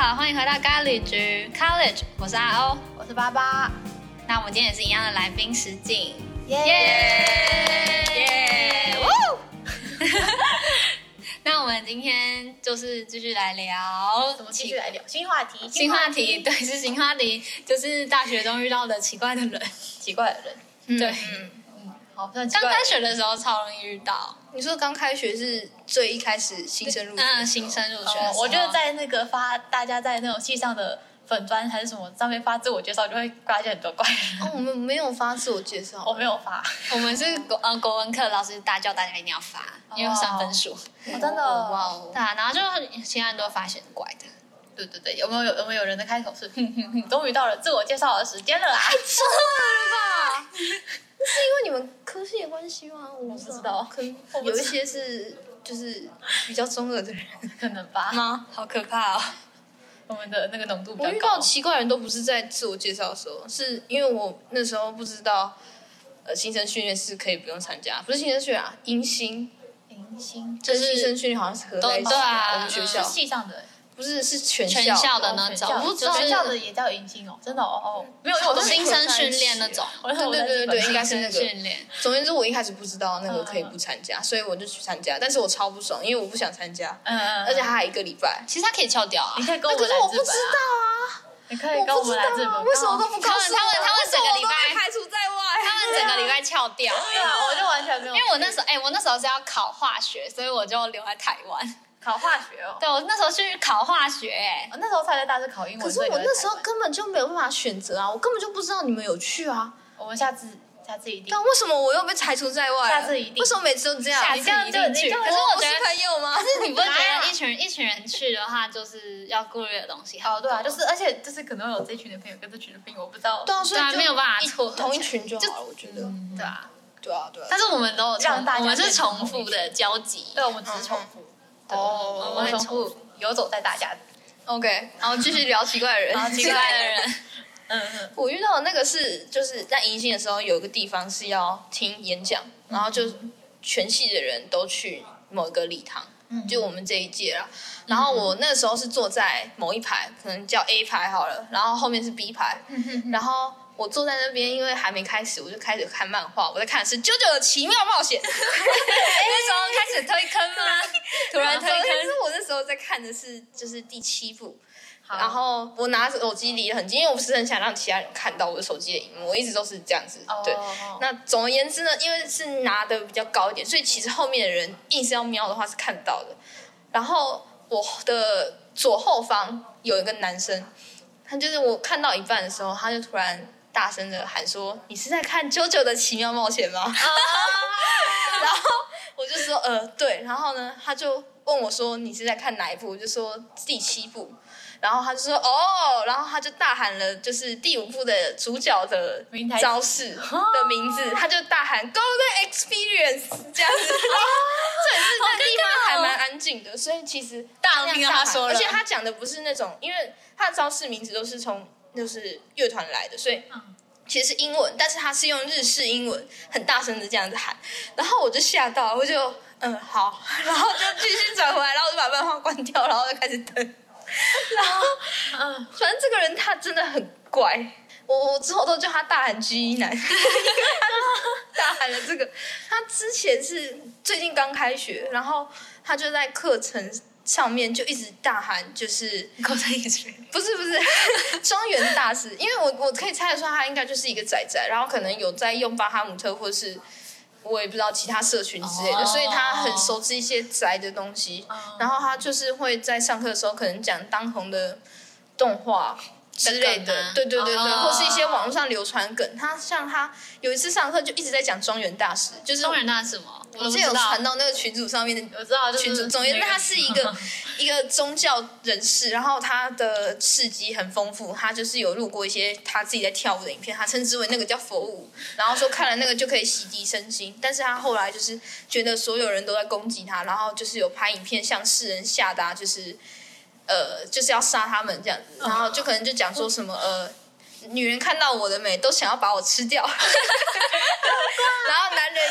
好，欢迎回到咖喱局 College， 我是阿欧， 我是88。 那我们今天也是一样的来宾实境， 耶！ 那我们今天就是继续来聊， 怎么继续来聊新话题？ 新话题，对，是新话题，就是大学中遇到的奇怪的人， 奇怪的人。 对， 好， 刚开学的时候超容易遇到。 你说刚开学是最一开始新生入学， 新生入学的时候， 我觉得在那个大家在那种系上的粉专还是什么上面发自我介绍，就会发现很多怪人。 我们没有发自我介绍， 我没有发， 我们是国文课老师大叫大家一定要发，因为算分数。 真的哇哦， 对啊，然后就其他人都发现很怪的。 对，有没有人的开口是终于到了自我介绍的时间了啦？ 太错了吧？是因为你们科系的关系吗？我不知道， 可能有一些是就是比较中二的人， 可能吧？ 吗？好可怕哦！ 我们的那个浓度比我遇较高。 到奇怪的人都不是在自我介绍的时候，是因为我那时候不知道，新生训练是可以不用参加，不是新生训练啊，迎新， 迎新就是新生训练好像是合在一起， 对啊我们学校是系上的。 不是全全校的那种， 我就是全校的也叫迎新哦，真的哦，没有，因为我都新生训练那种， 对，应该是那个训练。 总而言之，我一开始不知道那个可以不参加，所以我就去参加，但是我超不爽，因为我不想参加，而且他还1个礼拜， 其实他可以翘掉啊， 你可以跟我们可是我不知道啊， 你可以跟我们来日本， 为什么都不告诉我？ 他们整个礼拜排除在外， 他们整个礼拜翘掉。 对啊，我就完全没有， 因为我那时候是要考化学，所以我就留在台湾。 考化学哦。 对，我那时候去考化学， 我那时候才在大四考英文。 可是我那时候根本就没有办法选择啊，我根本就不知道你们有去啊。 我们下次一定。 但为什么我又被排除在外？ 下次一定。 为什么每次都这样？ 下次一定去。可是我觉得朋友吗？ 可是你不会觉得一群人去的话，就是要顾虑的东西很多？ 对啊，就是而且就是可能有这群的朋友跟这群的朋友，我不知道。 对啊，所以没有办法凑同一群就好了，我觉得。 对啊。 但是我们都让大家我们是重复的交集。 对，我们只是重复。 哦， 我们重复游走在大家。 OK，然后继续聊奇怪的人。 奇怪的人。 我遇到的那个是，就是在迎新的时候，有一个地方是要听演讲，然后就全系的人都去某一个礼堂，就我们这一届啦。然后我那个时候是坐在某一排，可能叫 A 排好了，然后后面是 B 排，然后我坐在那边，因为还没开始，我就开始看漫画。我在看的是《JoJo 的奇妙冒险》。 那时候开始推坑吗？突然推坑。 可是我那时候在看的是就是第7部。然后我拿手机离得很近，因为我不是很想让其他人看到我的手机的荧幕，我一直都是这样子。对，那总而言之呢，因为是拿的比较高一点，所以其实后面的人硬是要瞄的话是看到的。然后我的左后方有一个男生，他就是我看到一半的时候，他就突然大声的喊说：“你是在看 JoJo 的奇妙冒险吗？”然后我就说：“对。”然后呢，他就问我说：“你是在看哪一部？”我就说：“第7部。”然后他就说哦，然后他就大喊了，就是第5部的主角的招式的名字，他就大喊 Golden Experience 这样子。这也是那地方还蛮安静的，所以其实大听到他说了， 而且他讲的不是那种，因为他的招式名字都是从就是乐团来的，所以其实是英文，但是他是用日式英文很大声的这样子喊，然后我就吓到，我就好，然后就继续转回来，然后我就把漫画关掉，然后就开始等。然后，反正这个人他真的很怪，我之后都叫他大喊 G 男，因为他就是大喊了这个。他之前是最近刚开学，然后他就在课程上面就一直大喊，就是不是庄园大师，因为我可以猜得出他应该就是一个仔仔，然后可能有在用巴哈姆特或是。我也不知道其他社群之类的，所以他很熟知一些宅的东西。然后他就是会在上课的时候可能讲当红的动画之类的，对，或是一些网络上流传梗。他有一次上课就一直在讲庄园大师，就是庄园大师什么？ 我之前有传到那个群组上面的， 我知道群组。总而言之，他是一个宗教人士，然后他的事迹很丰富，他就是有录过一些他自己在跳舞的影片，他称之为那个叫佛舞，然后说看了那个就可以洗涤身心。但是他后来就是觉得所有人都在攻击他，然后就是有拍影片向世人下达，就是要杀他们这样子，然后就可能就讲说什么女人看到我的美都想要把我吃掉，然后男人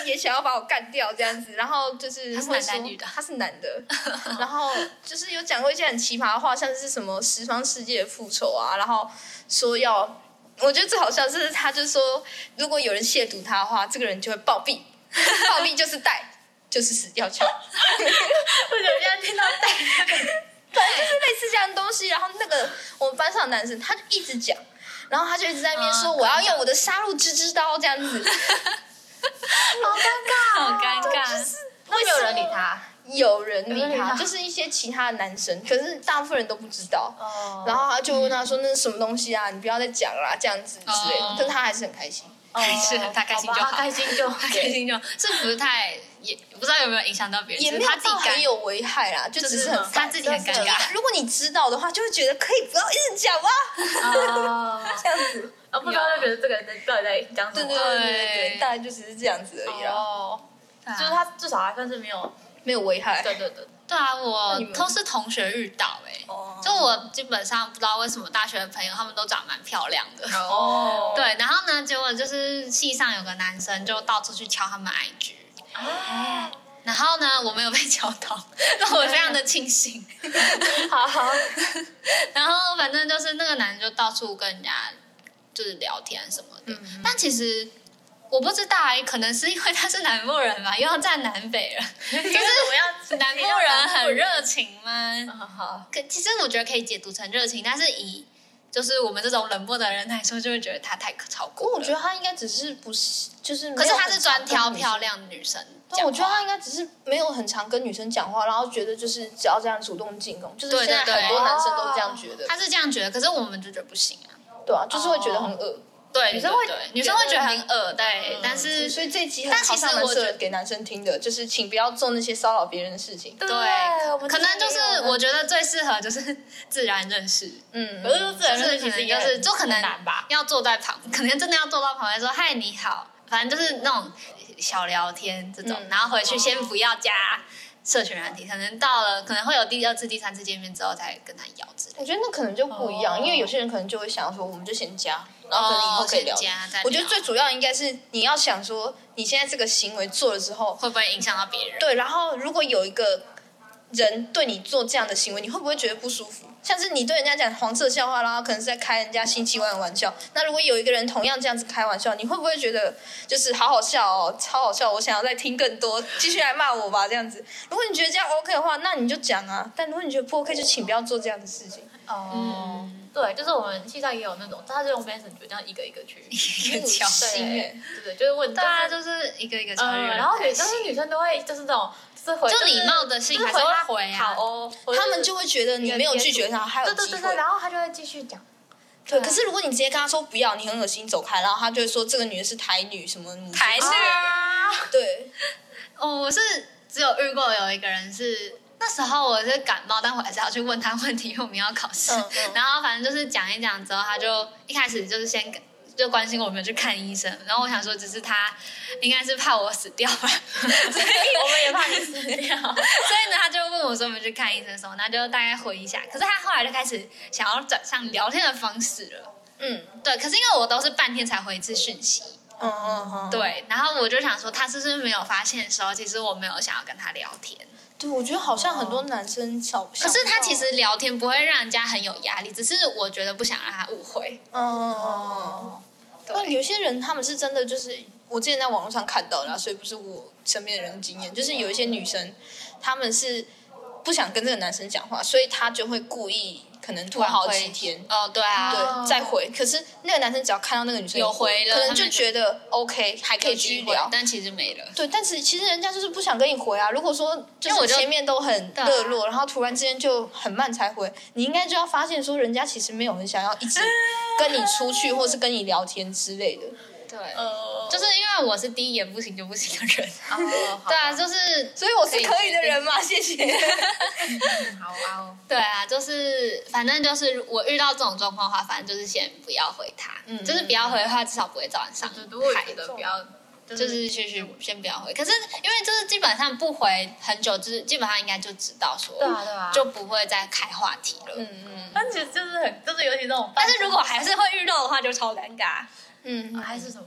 也想要把我干掉这样子，然后就是他是男的女的？ 他是男的，然后就是有讲过一些很奇葩的话，像是什么十方世界的复仇啊，然后说要，我觉得最好笑是他就说，如果有人亵渎他的话，这个人就会暴毙，暴毙就是带，就是死掉翘。 我觉得现在听到带， 反正就是类似这样的东西。然后那个我们班上的男生他就一直讲，然后他就一直在那边说我要用我的杀戮之刀这样子， 好尴尬， 好尴尬。 那没有人理他。 有人理他， 有人理他就是一些其他的男生，可是大部分人都不知道。 哦然后他就问他说：“那是什么东西啊？你不要再讲啦，这样子之类的。但是他还是很开心。 是他开心就好， 他开心就好， 他开心就好，是不是太也不知道有没有影响到别人， 也没有他自己到很有危害啦，就只是很他自己很尴尬。 如果你知道的话，就会觉得可以不要一直讲吗？ 哦， 这样子， 不知道就觉得这个人到底在讲什么。 对，大概就只是这样子而已啦， 哦，就是他至少还算是没有， 没有危害。 对。 对啊，我都是同学遇到就我基本上不知道为什么大学的朋友他们都长得蛮漂亮的哦， 对，然后呢，结果就是系上有个男生就到处去敲他们 IG，然后呢，我没有被敲到，让我非常的庆幸。 好， 然后反正就是那个男人就到处跟人家就是聊天什么的，但其实我不知道可能是因为他是南部人吧，又要站南北人， 就是我要南部人很热情吗？ 好， 其实我觉得可以解读成热情，但是以就是我们这种冷漠的人来说，就会觉得他太超过了。 我觉得他应该只是不是，就是可是他是专挑漂亮的女生讲话。 我觉得他应该只是没有很常跟女生讲话，然后觉得就是只要这样主动进攻，就是现在很多男生都这样觉得。 他是这样觉得，可是我们就觉得不行啊。 对啊，就是会觉得很恶。 对， 女生会觉得很恶，对，但是所以这一集但其实蛮适我觉得合给男生听的，就是请不要做那些骚扰别人的事情。 对，可能就是我觉得最适合就是自然认识， 可是自然认识其实就是就可能难吧， 要坐在旁，可能真的要坐到旁边说嗨你好，反正就是那种小聊天这种，然后回去先不要加社群软体，可能到了可能会有第二次、第三次见面之后再跟他聊之类的。 我觉得那可能就不一样，因为有些人可能就会想说，我们就先加，然后可能以后可以聊。我觉得最主要应该是你要想说，你现在这个行为做了之后， 会不会影响到别人？ 对，然后如果有一个人对你做这样的行为，你会不会觉得不舒服？像是你对人家讲黄色笑话，然后可能是在开人家性器官的玩笑。那如果有一个人同样这样子开玩笑，你会不会觉得就是好好笑哦，超好笑，我想要再听更多，继续来骂我吧这样子？如果你觉得这样 OK 的话，那你就讲啊。但如果你觉得不 OK，就请不要做这样的事情。 对，就是我们系上也有那种，他是用 Messenger 这样一个一个去一个敲对，就是问， 对啊，就是一个一个敲然后女生都会就是那种。 就礼貌的信还是会回啊， 好哦， 他们就会觉得你没有拒绝他，还有机会， 然后他就会继续讲。 对，可是如果你直接跟他说不要，你很恶心，走开，然后他就会说这个女的是台女什么女台女， 对， 我是只有遇过有一个人是那时候我是感冒，但我还是要去问他问题，因为我们要考试，然后反正就是讲一讲之后，他就一开始就是先就关心我有没有去看医生，然后我想说只是他应该是怕我死掉吧，所以我们也怕你死掉，所以呢他就问我说有没有去看医生什么，那就大概回一下，可是他后来就开始想要转向聊天的方式了，对，可是因为我都是半天才回一次讯息，对，然后我就想说他是不是没有发现的时候，其实我没有想要跟他聊天。 对，我觉得好像很多男生可是他其实聊天不会让人家很有压力，只是我觉得不想让他误会。 那有些人他们是真的就是我之前在网络上看到的，所以不是我身边的人的经验，就是有一些女生他们是不想跟这个男生讲话，所以他就会故意可能拖好几天， 对啊， 对，再回。可是那个男生只要看到那个女生有回了， 可能就觉得 OK， 还可以继续聊， 但其实没了。 对，但是其实人家就是不想跟你回啊。如果说就是前面都很热络，然后突然之间就很慢才回，你应该就要发现说人家其实没有很想要一直跟你出去，或是跟你聊天之类的。 对，就是因为我是第一眼不行就不行的人，对啊，就是所以我是可以的人嘛，谢谢。 好啊， 对啊，就是反正就是我遇到这种状况的话，反正就是先不要回他，就是不要回的话，至少不会造成伤害的，不要。 就是先不要回，可是因为就是基本上不回很久，就是基本上应该就知道说， 对啊， 就不会再开话题了。 但其实就是尤其这种， 但是如果还是会遇到的话，就超尴尬。 还是什么？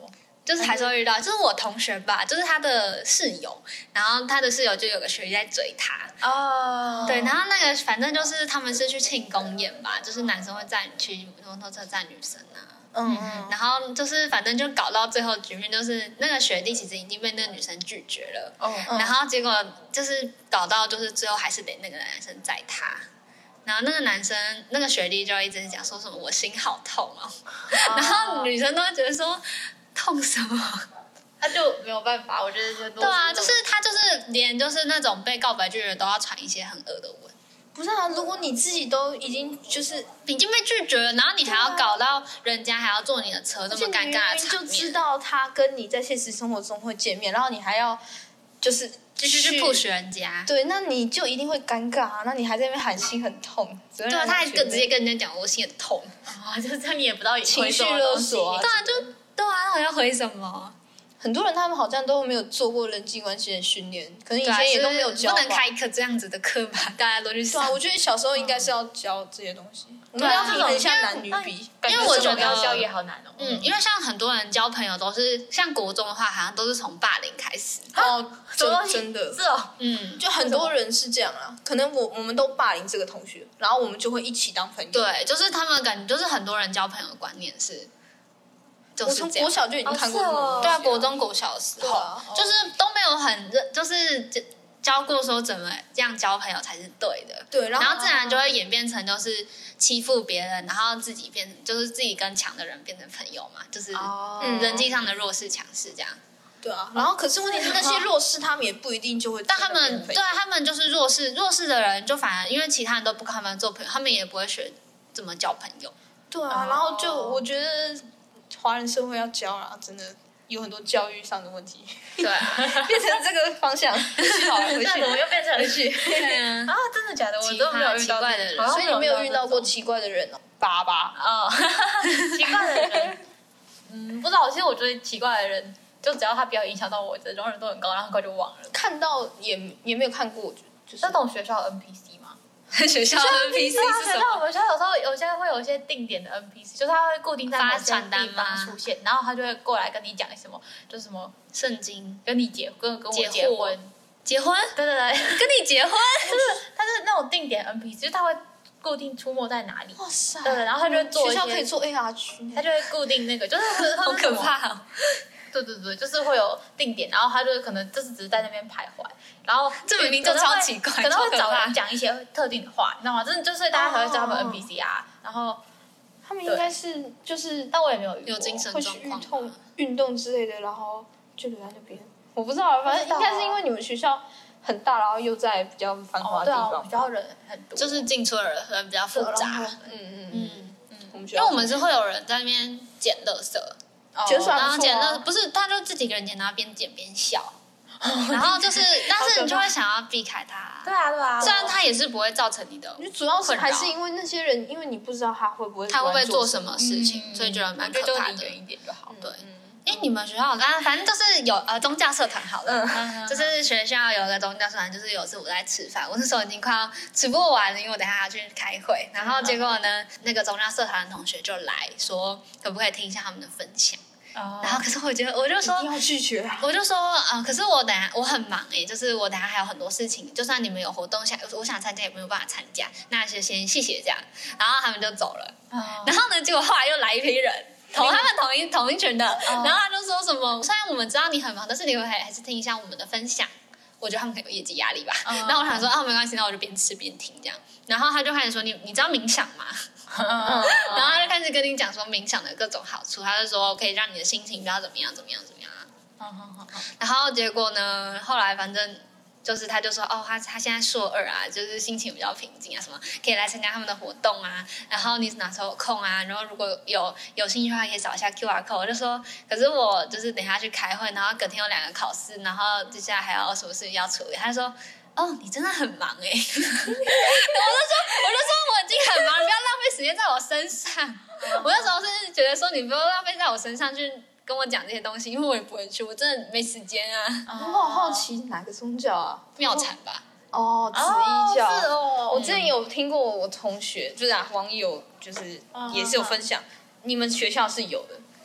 就是还是会遇到，就是我同学吧，就是他的室友，然后他的室友就有个学弟在追他。 哦， 对，然后那个反正就是他们是去庆功宴吧，就是男生会载你去摩托车载女生啊。然后就是反正就搞到最后局面，就是那个学弟其实已经被那个女生拒绝了，然后结果就是搞到就是最后还是得那个男生载他，然后那个男生那个学弟就一直讲说什么我心好痛哦，然后女生都会觉得说痛什么。 他就没有办法，我觉得就对啊，就是他就是连就是那种被告白拒绝都要传一些很恶的文。 不是啊，如果你自己都已经就是已经被拒绝了，然后你还要搞到人家还要坐你的车，这么尴尬的场面， 就知道他跟你在现实生活中会见面，然后你还要就是继续去 push 人家， 对，那你就一定会尴尬啊！那你还在那边喊心很痛， 对啊，他还直接跟人家讲我心很痛啊，就是这样你也不知道情绪勒索啊， 对啊，对啊，我要回什么？ 很多人他们好像都没有做过人际关系的训练，可能以前也都没有教， 不能开一课这样子的课吧？大家都去上。 对啊，我觉得小时候应该是要教这些东西。我们对要平衡一下男女比， 因为我觉得教也好难哦。 因为像很多人交朋友都是像国中的话，好像都是从霸凌开始。 哦，真的是哦， 就很多人是这样啊。可能我们都霸凌这个同学，然后我们就会一起当朋友。 对，就是他们感觉就是很多人交朋友的观念是。 我从国小就已经看过这种东西， 对啊，国中国小的时候，就是都没有很就是教过说怎么样交朋友才是对的， 对， 然后自然就会演变成就是欺负别人，然后自己就是自己跟强的人变成朋友嘛，就是人际上的弱势强势这样。 对啊，然后可是问题是那些弱势他们也不一定就会， 但他们对啊，他们就是弱势的人，就反而因为其他人都不跟他们做朋友，他们也不会学怎么交朋友。 对啊，然后就我觉得。华人社会要教啦，真的有很多教育上的问题。 对啊， 变成这个方向，好了，回去。 那怎么又变成回去？ 对啊， 真的假的？我都没有遇到奇怪的人， 所以你没有遇到过奇怪的人哦？爸哦，奇怪的人，不知道。其实我觉得奇怪的人，就只要他不要影响到我，的容忍度很高，然后很快就忘了。 看到也没有看过，就是那种学校的 NPC 吗？ 学校的 NPC 是什么？ 我们学校有时候有些会有一些定点的 NPC，就是他会固定在某些地方出现，然后他就会过来跟你讲什么，就是什么圣经， 跟你跟我结婚， 结婚， 对， 跟你结婚， 就是他是那种定点 NPC，就是他会固定出没在哪里。 哇塞！ 对，然后他就会做学校可以做 AR 区， 他就会固定那个，就是好可怕哦。 对，就是会有定点，然后他就可能就是只是在那边徘徊，然后这明明就超奇怪， 可能会找人讲一些特定的话，你知道吗？真的就是大家才会叫他们 NPC 啊，然后他们应该是就是， 但我也没有有精神状况， 运动之类的，然后就留在那边。我不知道，反正应该是因为你们学校很大，然后又在比较繁华的地方， 学校人很多， 就是进出的人比较复杂。因为我们是会有人在那边捡垃圾。然后捡不是，他就自己一个人捡，然后边捡边笑，然后就是，但是你就会想要避开他。 对啊。 虽然他也是不会造成你的， 主要是还是因为那些人，因为你不知道他会不会做什么事情，所以觉得蛮可怕的。 远一点就好。 对。你们学校我刚刚反正就是有宗教社团好了，就是学校有个宗教社团，就是有次我在吃饭，我那时候已经快要吃不完了，因为我等一下要去开会，然后结果呢，那个宗教社团的同学就来说，可不可以听一下他们的分享。然后可是我就说一定要拒绝， 我就说可是我等下我很忙就是我等下还有很多事情，就算你们有活动我想参加也没有办法参加，那就先谢谢这样，然后他们就走了，然后呢，结果后来又来一批人。他们同一群的，然后他就说什么，虽然我们知道你很忙，但是你还是听一下我们的分享。我觉得他们可能有业绩压力吧。然后我想说没关系，那我就边吃边听这样。然后他就开始说你知道冥想吗？然后他就开始跟你讲说冥想的各种好处，他就说可以让你的心情不要怎么样。然后结果呢，后来反正。就是他就说他现在硕2啊，就是心情比较平静啊，什么可以来参加他们的活动啊，然后你哪时候有空啊，然后如果有兴趣的话，可以扫一下 QR code。我就说，可是我就是等一下去开会，然后隔天有2个考试，然后接下来还有什么事情要处理。他就说，你真的很忙我就说我已经很忙，不要浪费时间在我身上。我那时候是觉得说，你不要浪费在我身上去。跟我讲这些东西，因为我也不会去，我真的没时间啊。 我好好奇哪个宗教啊？ 妙禅吧。 紫衣教。 是哦。 我之前有听过我同学，就是网友，就是也是有分享，你们学校是有的。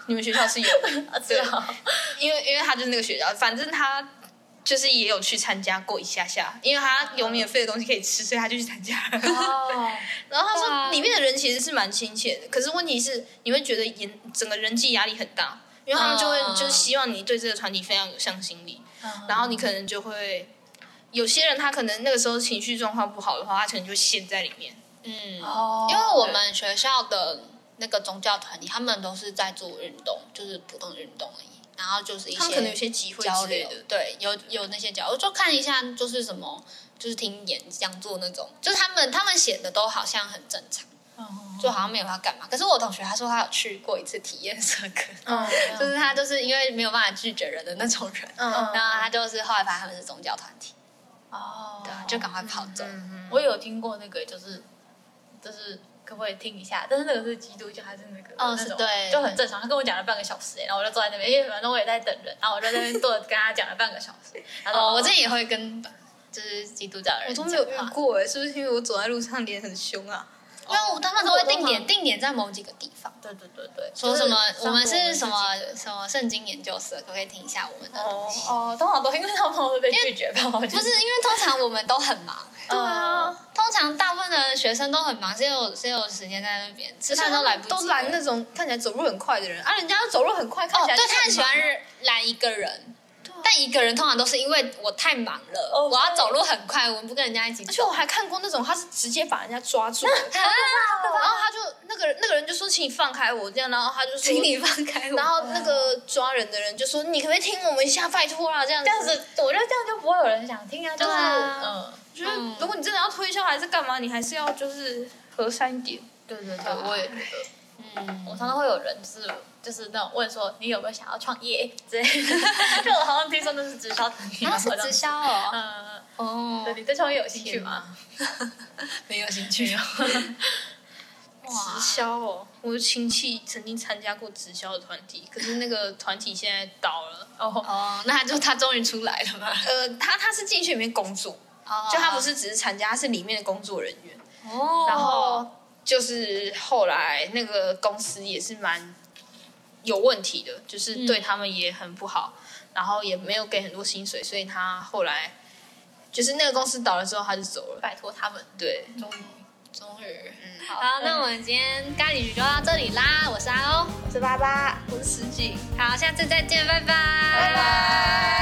你们学校是有的， 知道， 因为他就是那个学校，反正他就是也有去参加过一下下，因为他有免费的东西可以吃，所以他就去参加了。 哦， 然后他说里面的人其实是蛮亲切的，可是问题是你会觉得整个人际压力很大，因为他们就会就是希望你对这个团体非常有向心力，然后你可能就会有些人他可能那个时候情绪状况不好的话，他可能就陷在里面。 因为我们学校的那个宗教团体，他们都是在做运动，就是普通运动而已。然后就是一些他们可能有些集会交流之类的， 对，有那些交流，就看一下就是什么，就是听演讲座那种，就是他们写的都好像很正常，就好像没有要干嘛。可是我同学他说他有去过一次体验社课，就是他就是因为没有办法拒绝人的那种人，然后他就是后来发现他们是宗教团体，对，就赶快跑走。 我有听过那个就是可不可以听一下？但是那个是基督教还是那个？ 是对， 就很正常。他跟我讲了半个小时，然后我就坐在那边，因为反正我也在等人，然后我就在那边坐着跟他讲了半个小时。 我这也会跟就是基督教的人我都没有遇过是不是因为我走在路上脸很凶啊？ 因为他们都会定点在某几个地方。 对， 说什么我们是什么圣经研究社，可不可以听一下我们的东西？ 通常都因为他们会被拒绝吧？不是，因为通常我们都很忙。 对啊， 通常大部分的学生都很忙，谁有时间在那边吃饭都来不及。 都拦那种看起来走路很快的人啊，人家走路很快，看起来对，他很喜欢拦一个人。但一个人通常都是因为我太忙了，我要走路很快，我们不跟人家一起走。 而且我还看过那种，他是直接把人家抓住了，然后他就那个人就说：“请你放开我。”这样，然后他就说：“ 请你放开我。” 然后那个抓人的人就说：“你可不可以听我们一下，拜托啦！”这样子， 我觉得这样就不会有人想听啊。 就是，如果你真的要推销还是干嘛，你还是要就是和善一点。 对，我也觉得。我常常会有人就是那种问说你有没有想要创业之类的，就我好像听说那是直销团体， 是直销哦。 对，你对创业有兴趣吗？ 没有兴趣哦。 直销哦，我的亲戚曾经参加过直销的团体，可是那个团体现在倒了。 那他终于出来了吗？ 他是进去里面工作，就他不是只是参加，他是里面的工作人员。然后就是后来那个公司也是蛮有问题的，就是对他们也很不好，然后也没有给很多薪水，所以他后来就是那个公司倒了之后他就走了， 拜托他们。 对， 终于。好，那我们今天咖喱局就到这里啦。我是阿欧， 我是88， 我是10几。 好，下次再见，拜拜。 拜拜。